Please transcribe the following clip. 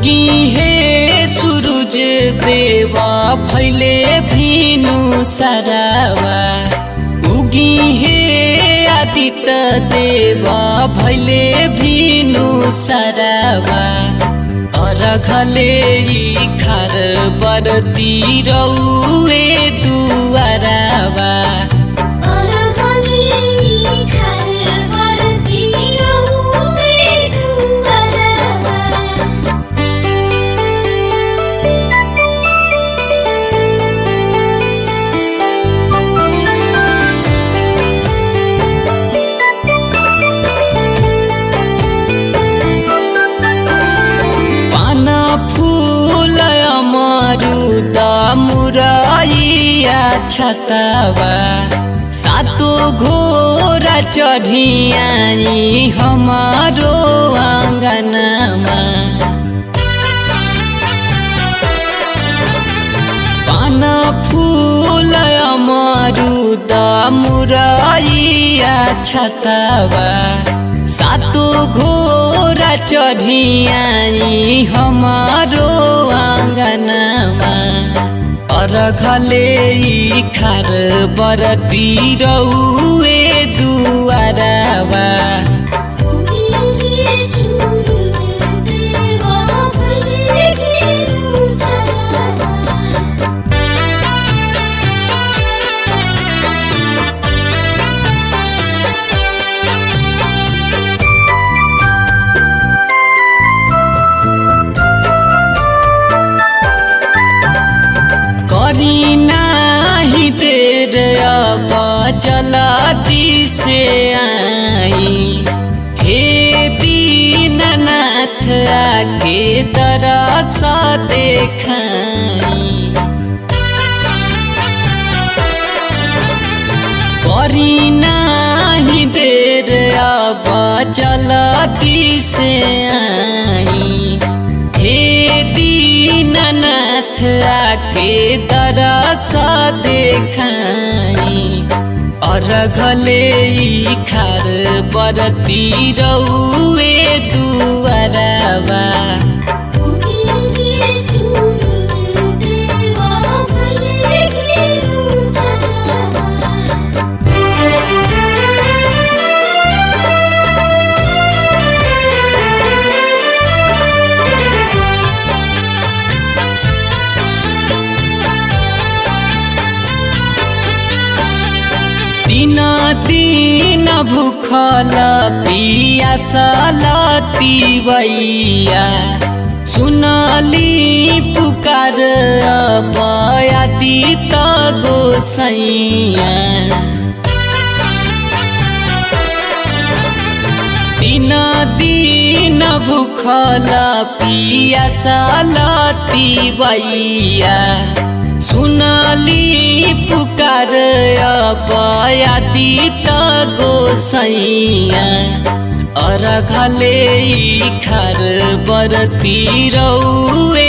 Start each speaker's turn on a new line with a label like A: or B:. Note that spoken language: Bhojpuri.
A: उगी हे सूरज देवा भैले भिनु सरावा। उगी हे आदित्य देवा भैले भिनु सरावा। अरघले खार बरती रौए दुआरावा। मुरैया छतवा सातो घोड़ा चढ़ियाई हमारो आंगनमा। पान फूल अमरुद मुरैया छतवा सातो घोड़ा चढ़ियाई हमारो आंगनमा। अरघले खार बरती रौए दुआरावा। नाही देर अब जल्दी से आई। हे दीननाथ आके दरस देखाई। करी नाही देर अब जल्दी से आई। हे दीननाथ आके दरस देखाई। अरघले खार बरती रौए दुआरावा। दिन दिन भूखल पियासल तिवैया। सुनली पुकार अब आदित्य गोसैया। दिन दिन भूखल पियासल तिवैया। सुनली पुकार अब आदित्य गोसैया। अरघले खार बरती रौए